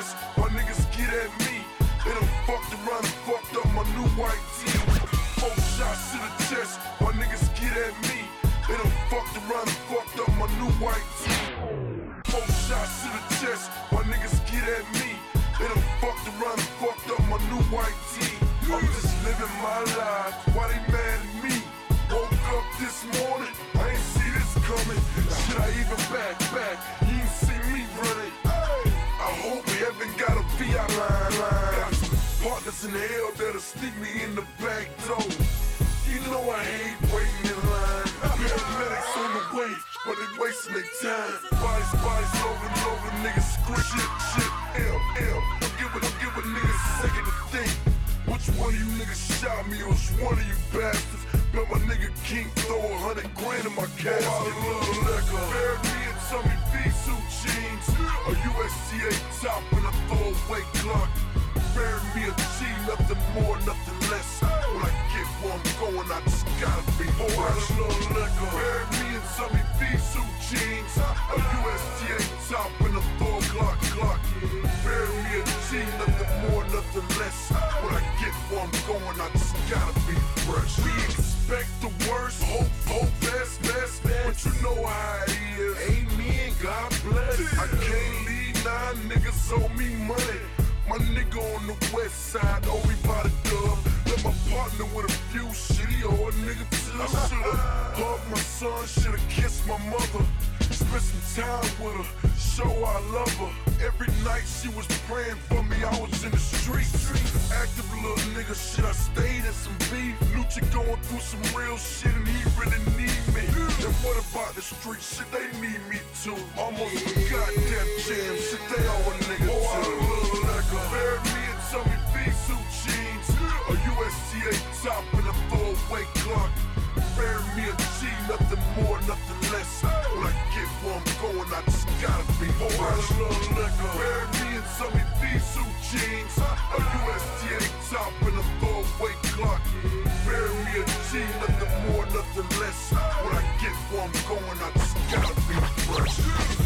chest while niggas get at me. They done fucked around and fucked up my new white tee. 4 shots to the chest while niggas get at me. They done fucked around and fucked up my new white tee. 4 shots to the chest while niggas get at me. They done fucked around and fucked up my new white tee. I'm just living my life, why they mad at me? Woke up this morning, I ain't see this coming. Should I even back? You ain't see me running. I hope we haven't got a VI line. Got some partners in hell that'll sneak me in the back door. You know I hate waiting in line. Paramedics on the way, but they wasting their time. Bodies over and over, niggas scream shit, L. Don't give a nigga a second to think. Which one of you niggas shot me or which one of you bastards? Bet my nigga King throw 100 grand in my casket. Oh, a little liquor. Bury me in Tommy B suit jeans, a USTA top and a throwaway Glock. Bury me a G, nothing more, nothing less. When I get where I'm going, I just gotta be fresh. A little liquor. Bury me in Tommy B suit jeans, a USTA top and a throwaway Glock. Bury me a G, nothing more, nothing less. When I get where I'm going, I just gotta be fresh. We expect the worst, hope best, but you know how it is. Amen, God bless. I can't leave, 9 niggas owe me money. My nigga on the west side, owe me by the dub. Let my partner with a few shitty old nigga too. I should've hugged my son, should've kissed my mother. Spent some time with her, show I love her. Every night she was praying for me, I was in the streets. Active little nigga, shit, I stayed in some beef. Lucci going through some real shit and he really need me. And what about the street shit, they need me too. Almost forgot Def Jam, shit, they all a nigga too. Bury me in Tommy B suit jeans, a USTA top and a throwaway Glock. Bury me a G, nothing more, nothing less. When I get where I'm going, I just gotta be fresh. Bury me in Tommy B suit jeans, a USTA top and a throwaway Glock. Bury me a G, nothing more, nothing less. When I get where I'm going, I just gotta be fresh.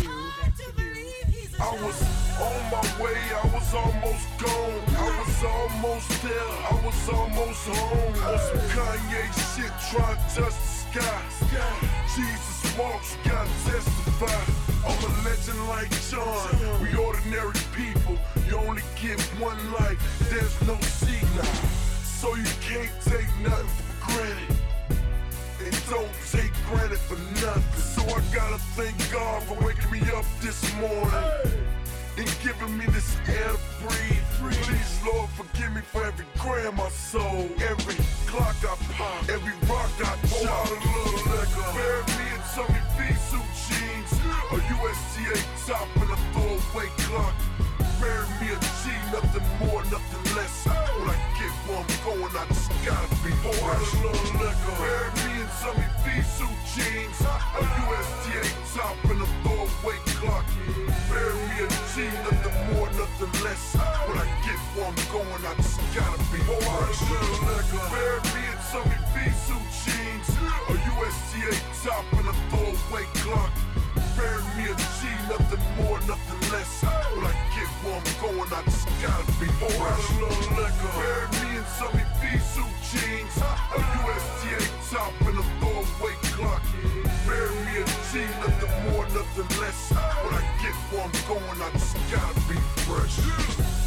I was on my way, I was almost gone. I was almost there, I was almost home. On some Kanye shit, trying to touch the sky. Jesus walks, gotta testify. I'm a legend like John. We ordinary people, you only get one life. There's no sequel, so you can't take nothing for granted. And don't take credit for nothing. So I gotta thank God for waking me up this morning and giving me this air to breathe. Please, Lord, forgive me for every gram I sold, every clock I pop, every rock I chop. A little liquor. Bury me in Tommy B suit jeans, a USTA top and a throwaway Glock. Bury me a G, nothing more, nothing less. When I get where I'm going, I just gotta be fresh. A little liquor. Bury me in Tommy B suit jeans, a USTA top and a throwaway Glock. Bury me a G, nothing more, nothing less. When I get where I'm going, I just gotta be fresh. Bury me in Tommy B suit jeans, a USTA top and a throwaway Glock. Bury me a G, nothing more, nothing less. When I get where I'm going, I just gotta be fresh. Bury me in Tommy B suit jeans, a USTA top and a throwaway Glock. Bury me a G, nothing more, nothing less. When I get where I'm going, I just gotta be fresh.